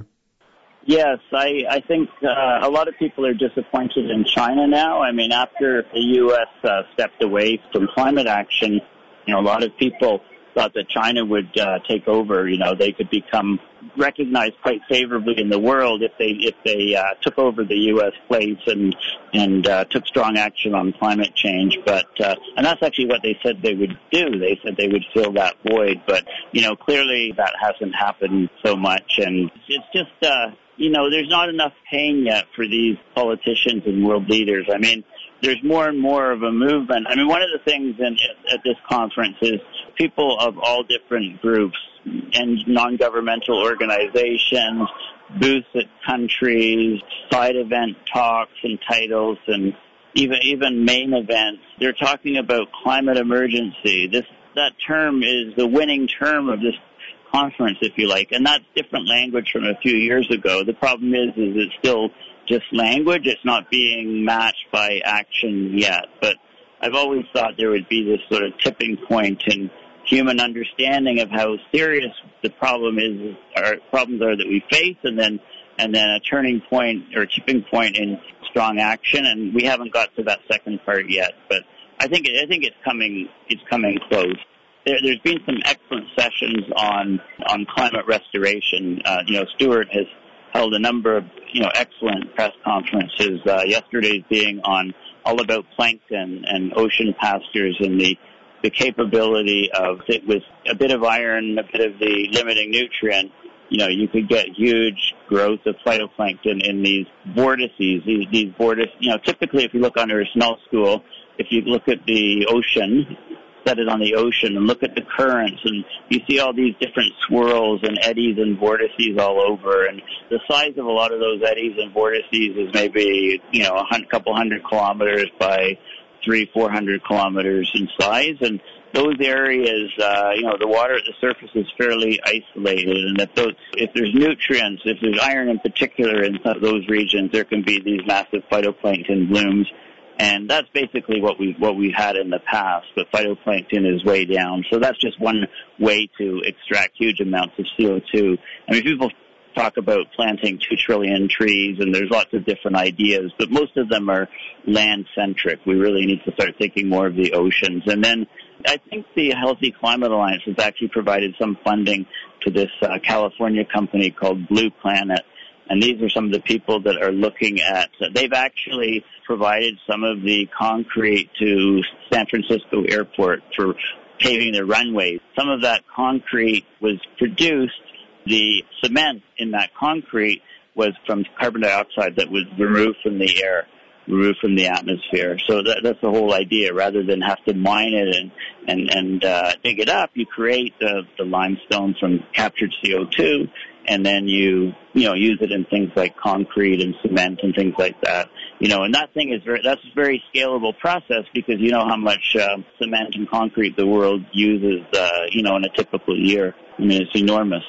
Yes, I, I think uh, a lot of people are disappointed in China now. I mean, after the U S uh, stepped away from climate action, you know, a lot of people thought that China would uh, take over. You know, they could become recognized quite favorably in the world if they if they uh, took over the U S place and and uh, took strong action on climate change. But uh, and that's actually what they said they would do. They said they would fill that void. But you know, clearly that hasn't happened so much, and it's just uh, you know, there's not enough pain yet for these politicians and world leaders. I mean, there's more and more of a movement. I mean, one of the things in, at this conference is people of all different groups and non-governmental organizations, booths at countries, side event talks and titles, and even even main events. They're talking about climate emergency. This that term is the winning term of this conference, if you like, and that's different language from a few years ago. The problem is, is it's still just language. It's not being matched by action yet. But I've always thought there would be this sort of tipping point in human understanding of how serious the problem is, or problems are that we face, and then and then a turning point or a tipping point in strong action. And we haven't got to that second part yet. But I think I think it's coming. It's coming close. There, there's been some excellent sessions on on climate restoration. Uh, you know, Stuart has held a number of, you know, excellent press conferences, uh, yesterday's being on all about plankton and ocean pastures and the, the capability of it with a bit of iron, a bit of the limiting nutrient, you know, you could get huge growth of phytoplankton in these vortices, these, these vortices, you know, typically if you look under a smell school, if you look at the ocean, set it on the ocean and look at the currents, and you see all these different swirls and eddies and vortices all over, and the size of a lot of those eddies and vortices is maybe, you know, a couple hundred kilometers by three, four hundred kilometers in size, and those areas, uh, you know, the water at the surface is fairly isolated, and if those, if there's nutrients, if there's iron in particular in those regions, there can be these massive phytoplankton blooms. And that's basically what we what we had in the past, but phytoplankton is way down. So that's just one way to extract huge amounts of C O two. I mean, people talk about planting two trillion trees, and there's lots of different ideas, but most of them are land-centric. We really need to start thinking more of the oceans. And then I think the Healthy Climate Alliance has actually provided some funding to this uh, California company called Blue Planet. And these are some of the people that are looking at, uh, they've actually provided some of the concrete to San Francisco Airport for paving their runways. Some of that concrete was produced, the cement in that concrete was from carbon dioxide that was removed from the air, removed from the atmosphere. So that, that's the whole idea. Rather than have to mine it and, and, and uh, dig it up, you create the, the limestone from captured C O two, and then you, you know, use it in things like concrete and cement and things like that. You know, and that thing is very, that's a very scalable process because you know how much uh, cement and concrete the world uses, uh, you know, in a typical year. I mean, it's enormous.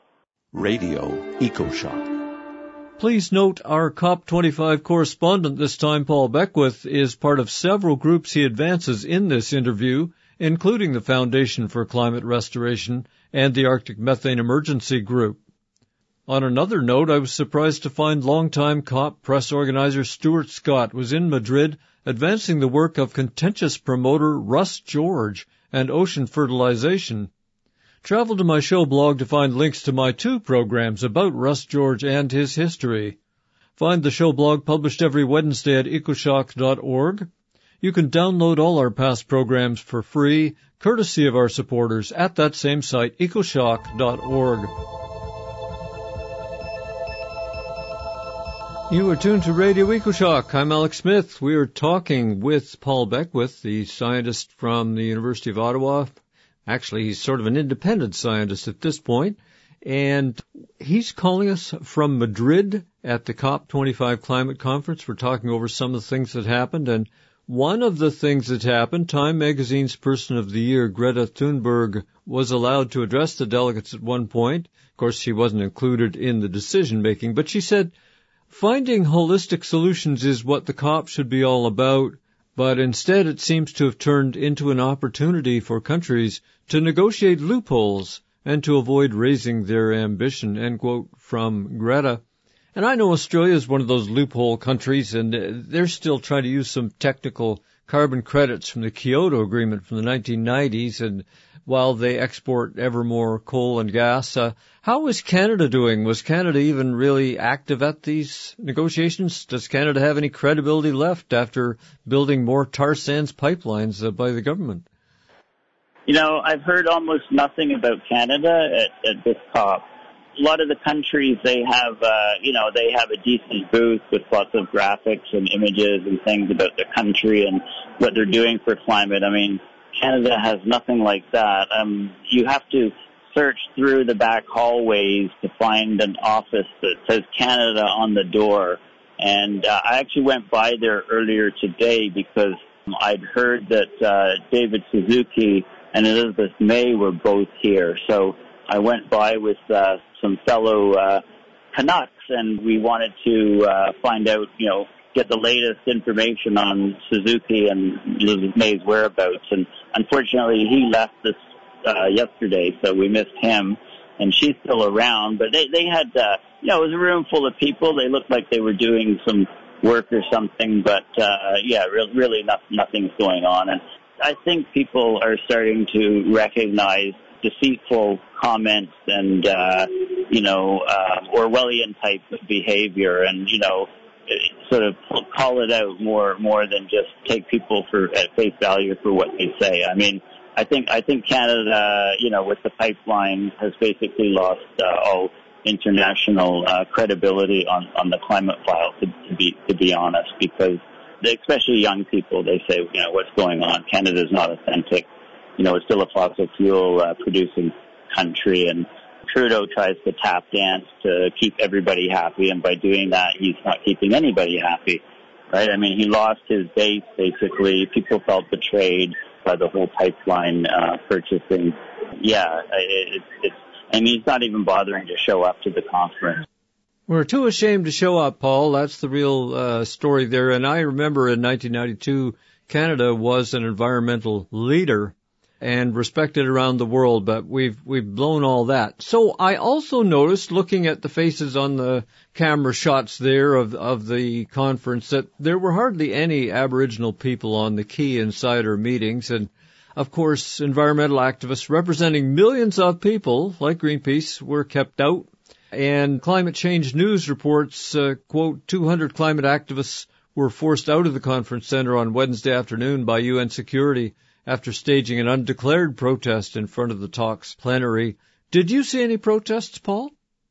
Radio EcoShock. Please note our COP twenty-five correspondent this time, Paul Beckwith, is part of several groups he advances in this interview, including the Foundation for Climate Restoration and the Arctic Methane Emergency Group. On another note, I was surprised to find longtime COP press organizer Stuart Scott was in Madrid advancing the work of contentious promoter Russ George and ocean fertilization. Travel to my show blog to find links to my two programs about Russ George and his history. Find the show blog published every Wednesday at ecoshock dot org. You can download all our past programs for free, courtesy of our supporters, at that same site, ecoshock dot org. You are tuned to Radio EcoShock. I'm Alex Smith. We are talking with Paul Beckwith, the scientist from the University of Ottawa. Actually, he's sort of an independent scientist at this point. And he's calling us from Madrid at the COP twenty-five climate conference. We're talking over some of the things that happened. And one of the things that happened, Time Magazine's Person of the Year, Greta Thunberg, was allowed to address the delegates at one point. Of course, she wasn't included in the decision-making, but she said, finding holistic solutions is what the COP should be all about, but instead it seems to have turned into an opportunity for countries to negotiate loopholes and to avoid raising their ambition, end quote, from Greta. And I know Australia is one of those loophole countries, and they're still trying to use some technical carbon credits from the Kyoto Agreement from the nineteen nineties, and while they export ever more coal and gas. Uh, how is Canada doing? Was Canada even really active at these negotiations? Does Canada have any credibility left after building more tar sands pipelines uh, by the government? You know, I've heard almost nothing about Canada at, at this COP. A lot of the countries, they have, uh, you know, they have a decent booth with lots of graphics and images and things about their country and what they're doing for climate. I mean, Canada has nothing like that. Um, you have to search through the back hallways to find an office that says Canada on the door. And uh, I actually went by there earlier today because I'd heard that uh, David Suzuki and Elizabeth May were both here. So I went by with uh, some fellow uh, Canucks, and we wanted to uh, find out, you know, get the latest information on Suzuki and Elizabeth May's whereabouts. And unfortunately, he left this uh, yesterday, so we missed him. And she's still around, but they they had, uh, you know, it was a room full of people. They looked like they were doing some work or something, but uh, yeah, re- really not, nothing's going on. And I think people are starting to recognize deceitful comments and, uh, you know, uh, Orwellian type behavior, and, you know, sort of call it out more more than just take people for at face value for what they say. I mean, I think I think Canada, you know, with the pipeline, has basically lost uh, all international uh, credibility on, on the climate file. To, to be to be honest, because they, especially young people, they say, you know, what's going on? Canada's not authentic. You know, it's still a fossil fuel uh, producing country, and Trudeau tries to tap dance to keep everybody happy, and by doing that, he's not keeping anybody happy, right? I mean, he lost his base, basically. People felt betrayed by the whole pipeline uh, purchasing. Yeah, it, it, it's, I mean, he's not even bothering to show up to the conference. We're too ashamed to show up, Paul. That's the real uh, story there. And I remember in nineteen ninety-two, Canada was an environmental leader and respected around the world, but we've we've blown all that. So I also noticed, looking at the faces on the camera shots there of of the conference, that there were hardly any Aboriginal people on the key insider meetings, and of course environmental activists representing millions of people like Greenpeace were kept out. And Climate Change News reports, uh, quote, two hundred climate activists were forced out of the conference center on Wednesday afternoon by U N security after staging an undeclared protest in front of the talks plenary. Did you see any protests, Paul?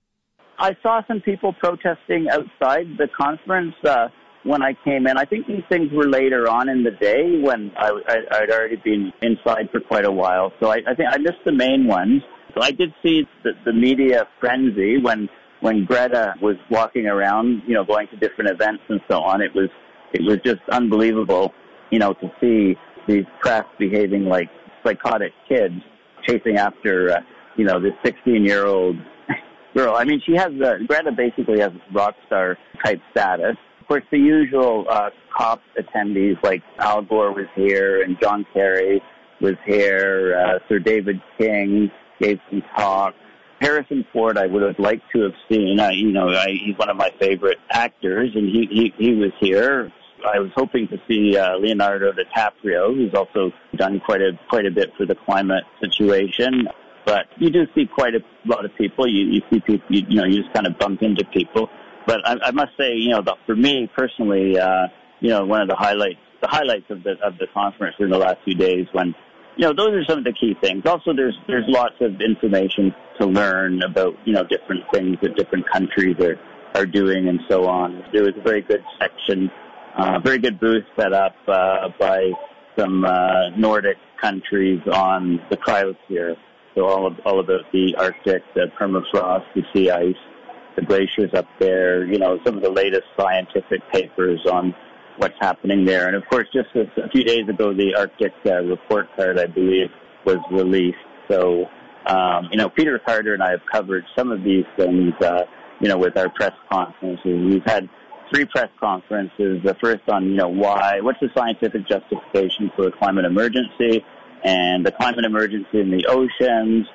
I saw some people protesting outside the conference uh, when I came in. I think these things were later on in the day when I, I, I'd already been inside for quite a while. So I, I think I missed the main ones. So I did see the, the media frenzy when when Greta was walking around, you know, going to different events and so on. It was it was just unbelievable, you know, to see these press behaving like psychotic kids chasing after, uh, you know, this sixteen-year-old girl. I mean, she has, uh, Greta basically has rock star type status. Of course, the usual uh, COP attendees like Al Gore was here and John Kerry was here, uh, Sir David King gave some talk. Harrison Ford, I would have liked to have seen. Uh, you know, I, he's one of my favorite actors, and he, he, he was here. I was hoping to see uh, Leonardo DiCaprio, who's also done quite a quite a bit for the climate situation. But you do see quite a lot of people. You, you see people, you, you know, you just kind of bump into people. But I, I must say, you know, the, for me personally, uh, you know, one of the highlights, the highlights of the of the conference in the last few days when. You know, those are some of the key things. Also, there's there's lots of information to learn about, you know, different things that different countries are, are doing and so on. There was a very good section, uh, very good booth set up uh, by some uh, Nordic countries on the cryosphere. So all, of, all about the Arctic, the permafrost, the sea ice, the glaciers up there, you know, some of the latest scientific papers on what's happening there. And of course, just a, a few days ago, the Arctic uh, report card, I believe, was released. So, um, you know, Peter Carter and I have covered some of these things, uh, you know, with our press conferences. We've had three press conferences. The first on, you know, why, what's the scientific justification for a climate emergency, and the climate emergency in the oceans,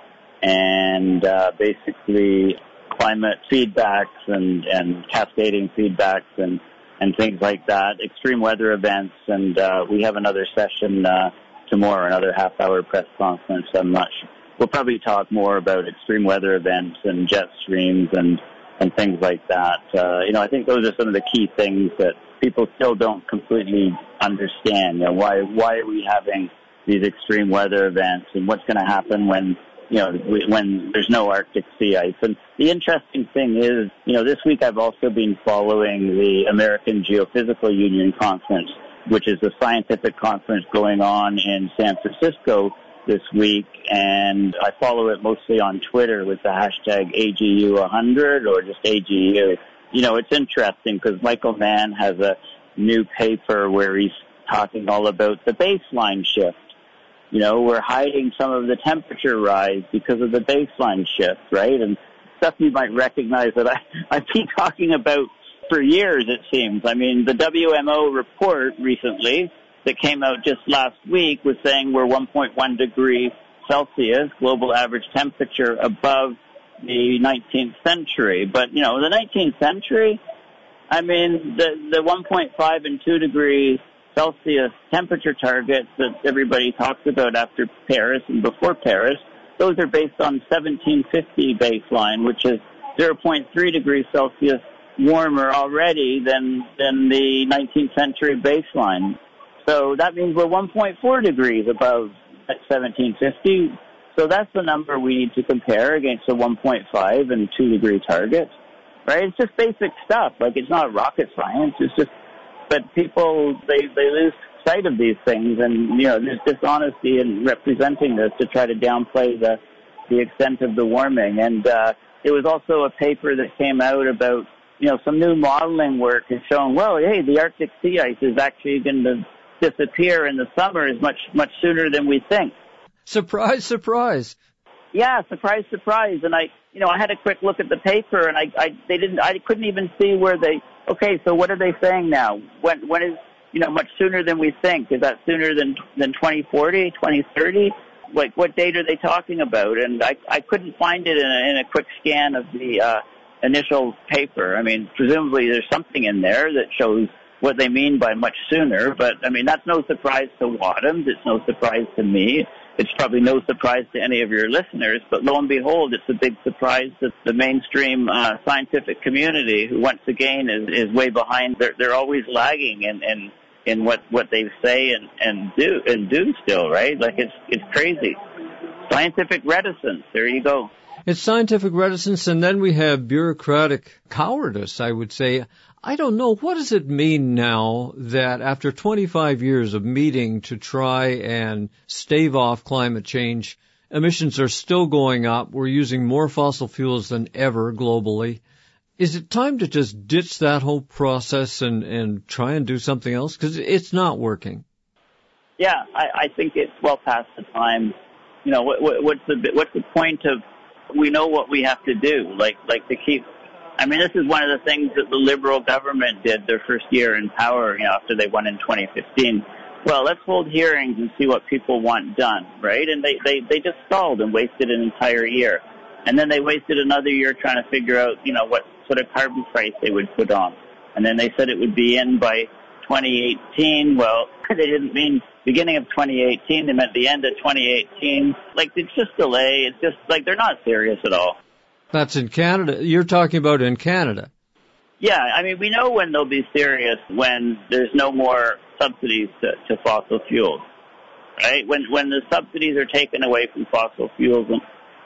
and uh, basically climate feedbacks and, and cascading feedbacks and, and things like that, extreme weather events. And uh, we have another session uh, tomorrow, another half-hour press conference. I'm not sure. We'll probably talk more about extreme weather events and jet streams and, and things like that. Uh, you know, I think those are some of the key things that people still don't completely understand. You know, why why are we having these extreme weather events, and what's going to happen when, you know, when there's no Arctic sea ice. And the interesting thing is, you know, this week I've also been following the American Geophysical Union Conference, which is a scientific conference going on in San Francisco this week, and I follow it mostly on Twitter with the hashtag A G U one hundred or just A G U. You know, it's interesting because Michael Mann has a new paper where he's talking all about the baseline shift. You know, we're hiding some of the temperature rise because of the baseline shift, right? And stuff you might recognize that I, I've been talking about for years, it seems. I mean, the W M O report recently that came out just last week was saying we're one point one degrees Celsius, global average temperature, above the nineteenth century. But, you know, the nineteenth century, I mean, the, the one point five and two degrees Celsius temperature targets that everybody talks about after Paris and before Paris, those are based on seventeen fifty baseline, which is zero point three degrees Celsius warmer already than than the nineteenth century baseline. So that means we're one point four degrees above seventeen fifty. So that's the number we need to compare against the one point five and two degree targets, right? It's just basic stuff. Like, it's not rocket science. It's just, but people, they, they lose sight of these things, and, you know, there's dishonesty in representing this to try to downplay the, the extent of the warming. And uh, it was also a paper that came out about, you know, some new modeling work has shown, well, hey, the Arctic sea ice is actually going to disappear in the summer is much, much sooner than we think. Surprise, surprise. Yeah, surprise, surprise. And I, you know, I had a quick look at the paper, and I, I, they didn't, I couldn't even see where they, okay, so what are they saying now? When, when is, you know, much sooner than we think? Is that sooner than, than twenty forty, twenty thirty? Like, what date are they talking about? And I, I couldn't find it in a, in a quick scan of the, uh, initial paper. I mean, presumably there's something in there that shows what they mean by much sooner, but I mean, that's no surprise to Wadhams. It's no surprise to me. It's probably no surprise to any of your listeners, but lo and behold, it's a big surprise that the mainstream uh, scientific community, who once again is, is way behind, they're, they're always lagging in, in, in what, what they say and, and do and do still, right? Like, it's it's crazy. Scientific reticence. There you go. It's scientific reticence, and then we have bureaucratic cowardice, I would say. I don't know. What does it mean now that after twenty-five years of meeting to try and stave off climate change, emissions are still going up? We're using more fossil fuels than ever globally. Is it time to just ditch that whole process and, and try and do something else? Because it's not working. Yeah, I, I think it's well past the time. You know, what, what, what's the what's the point of? We know what we have to do, like like to keep. I mean, this is one of the things that the Liberal government did their first year in power, you know, after they won in twenty fifteen. Well, let's hold hearings and see what people want done, right? And they, they, they just stalled and wasted an entire year. And then they wasted another year trying to figure out, you know, what sort of carbon price they would put on. And then they said it would be in by twenty eighteen. Well, they didn't mean beginning of twenty eighteen. They meant the end of twenty eighteen. Like, it's just delay. It's just, like, they're not serious at all. That's in Canada. You're talking about in Canada. Yeah, I mean, we know when they'll be serious when there's no more subsidies to, to fossil fuels, right? When when the subsidies are taken away from fossil fuels. And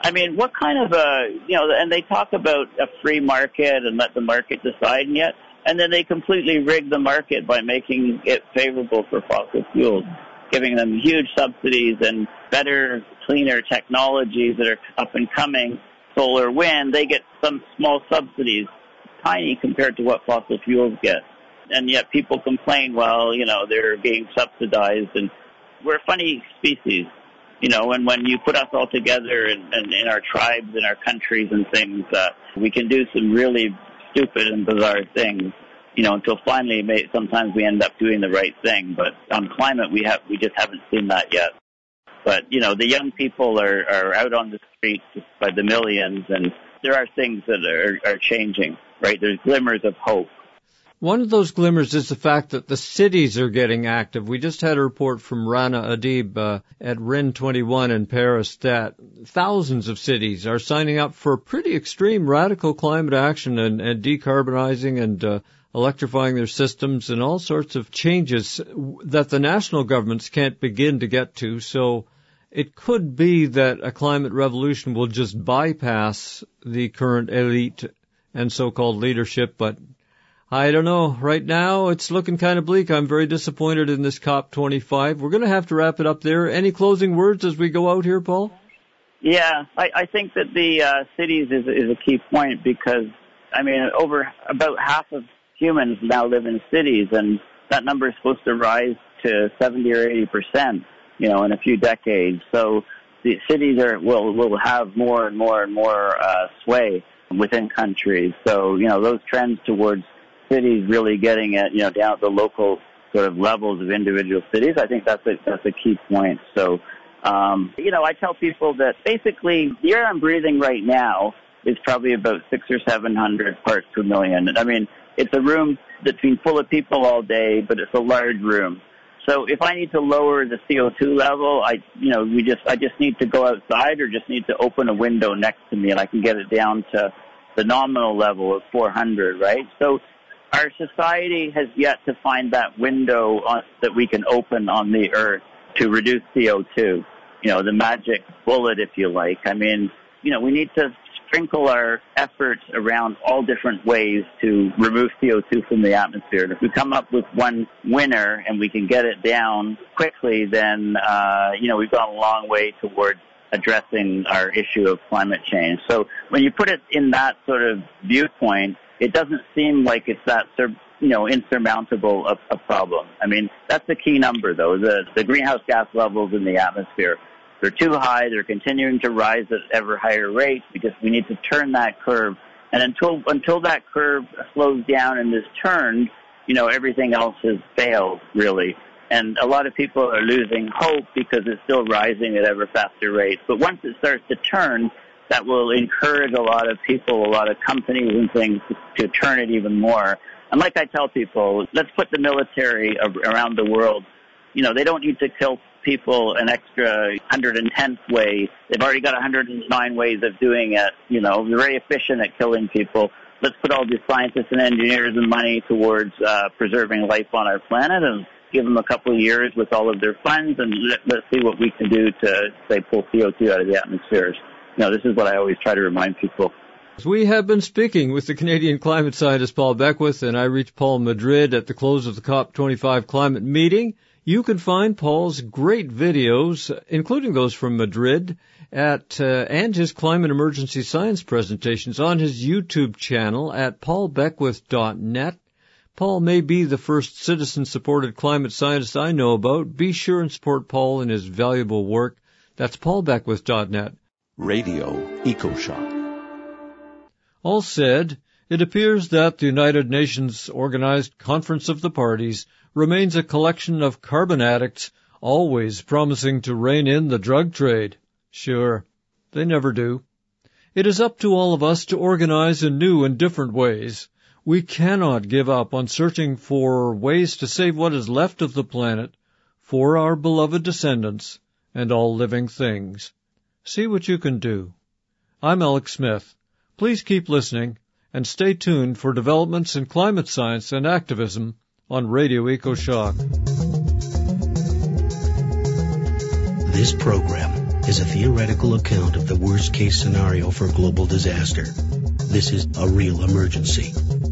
I mean, what kind of a, you know, and they talk about a free market and let the market decide, and yet, and then they completely rig the market by making it favorable for fossil fuels, giving them huge subsidies and better, cleaner technologies that are up and coming, solar, wind. They get some small subsidies, tiny compared to what fossil fuels get. And yet people complain, well, you know, they're being subsidized, and we're a funny species. You know, and when you put us all together and in, in, in our tribes and our countries and things, uh, we can do some really stupid and bizarre things, you know, until finally may, sometimes we end up doing the right thing. But on climate, we have we just haven't seen that yet. But, you know, the young people are, are out on the streets by the millions, and there are things that are, are changing, right? There's glimmers of hope. One of those glimmers is the fact that the cities are getting active. We just had a report from Rana Adib uh, at R I N twenty-one in Paris that thousands of cities are signing up for pretty extreme radical climate action and, and decarbonizing and uh, electrifying their systems and all sorts of changes that the national governments can't begin to get to. So it could be that a climate revolution will just bypass the current elite and so-called leadership, but I don't know. Right now, it's looking kind of bleak. I'm very disappointed in this COP twenty-five. We're going to have to wrap it up there. Any closing words as we go out here, Paul? Yeah, I, I think that the uh, cities is, is a key point because, I mean, over about half of humans now live in cities, and that number is supposed to rise to seventy or eighty percent, you know, in a few decades. So the cities are will will have more and more and more uh, sway within countries. So, you know, those trends towards cities really getting at, you know, down at the local sort of levels of individual cities, I think that's a, that's a key point. So, um, you know, I tell people that basically the air I'm breathing right now is probably about six or seven hundred parts per million. I mean, it's a room that's been full of people all day, but it's a large room. So if I need to lower the C O two level, I, you know, we just, I just need to go outside or just need to open a window next to me and I can get it down to the nominal level of four hundred, right? So our society has yet to find that window on, that we can open on the earth to reduce C O two, you know, the magic bullet, if you like. I mean, you know, we need to sprinkle our efforts around all different ways to remove C O two from the atmosphere. And if we come up with one winner and we can get it down quickly, then, uh, you know, we've gone a long way towards addressing our issue of climate change. So when you put it in that sort of viewpoint, it doesn't seem like it's that, you know, insurmountable a, a problem. I mean, that's the key number, though. The, the greenhouse gas levels in the atmosphere, they're too high. They're continuing to rise at ever higher rates because we need to turn that curve. And until until that curve slows down and is turned, you know, everything else has failed, really. And a lot of people are losing hope because it's still rising at ever faster rates. But once it starts to turn, that will encourage a lot of people, a lot of companies and things to, to turn it even more. And like I tell people, let's put the military around the world. You know, they don't need to kill people an extra one hundred tenth way. They've already got one hundred nine ways of doing it. You know, they're very efficient at killing people. Let's put all these scientists and engineers and money towards uh, preserving life on our planet and give them a couple of years with all of their funds, and let, let's see what we can do to, say, pull C O two out of the atmosphere. You know, this is what I always try to remind people. We have been speaking with the Canadian climate scientist Paul Beckwith, and I reached Paul Madrid at the close of the COP twenty-five climate meeting. You can find Paul's great videos, including those from Madrid, at uh, and his climate emergency science presentations on his YouTube channel at paul beckwith dot net. Paul may be the first citizen-supported climate scientist I know about. Be sure and support Paul in his valuable work. That's paul beckwith dot net. Radio EcoShock. All said, it appears that the United Nations organized Conference of the Parties remains a collection of carbon addicts, always promising to rein in the drug trade. Sure, they never do. It is up to all of us to organize in new and different ways. We cannot give up on searching for ways to save what is left of the planet for our beloved descendants and all living things. See what you can do. I'm Alex Smith. Please keep listening and stay tuned for developments in climate science and activism on Radio EcoShock. This program is a theoretical account of the worst-case scenario for global disaster. This is a real emergency.